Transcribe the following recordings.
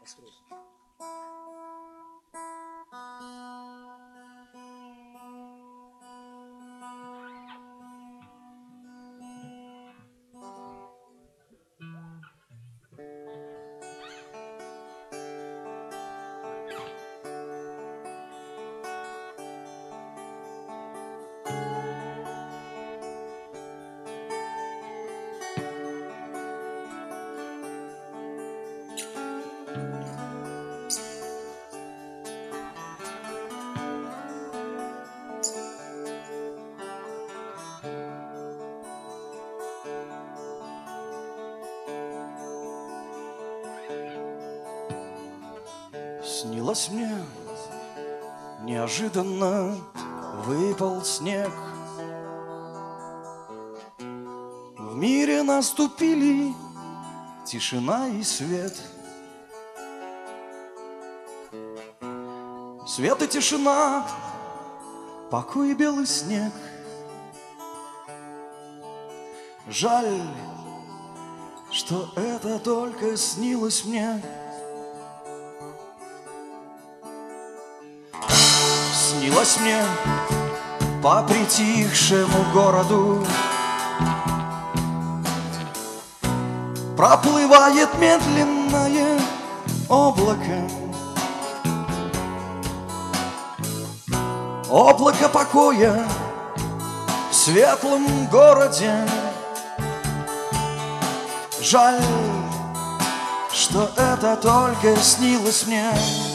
Снилось мне, неожиданно выпал снег. В мире наступили тишина и свет. Свет и тишина, покой и белый снег. Жаль, что это только снилось мне. Снилось мне по притихшему городу проплывает медленное облако. Облако покоя в светлом городе. Жаль, что это только снилось мне.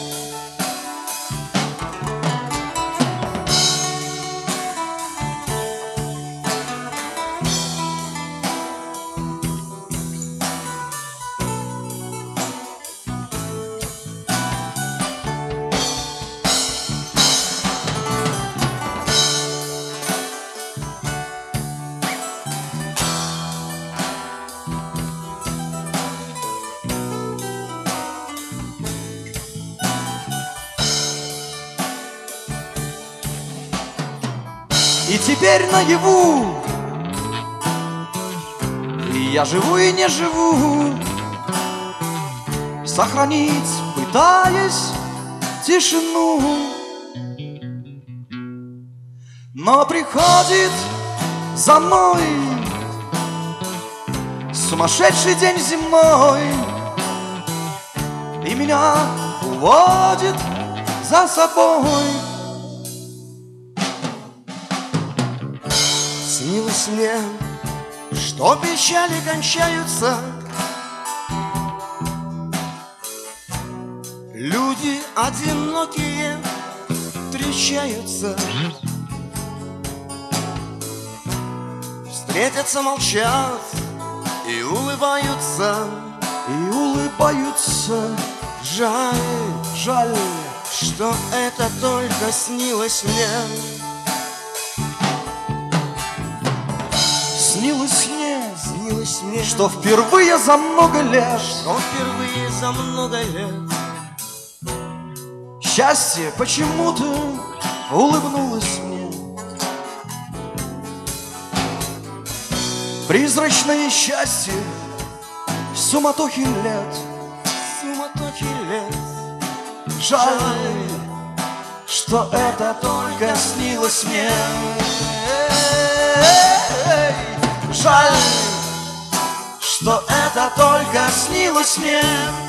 И теперь наяву, и я живу и не живу, сохранить пытаясь тишину. Но приходит за мной сумасшедший день земной, и меня уводит за собой. Снилось мне, что печали кончаются, люди одинокие встречаются, встретятся, молчат и улыбаются. И улыбаются. Жаль, Жаль, что это только снилось мне. снилось мне, Снилось мне, что впервые за много лет что впервые за много лет счастье почему-то улыбнулось мне. Призрачное счастье в суматохе лет. суматохи лет. Жаль, что это только снилось мне. Жаль, что это только снилось мне.